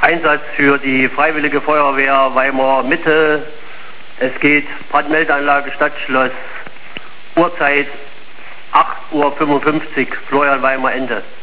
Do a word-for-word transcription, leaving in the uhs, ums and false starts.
Einsatz für die Freiwillige Feuerwehr Weimar Mitte. Es geht Brandmeldeanlage Stadtschloss, Uhrzeit acht Uhr fünfundfünfzig, Florian Weimar Ende.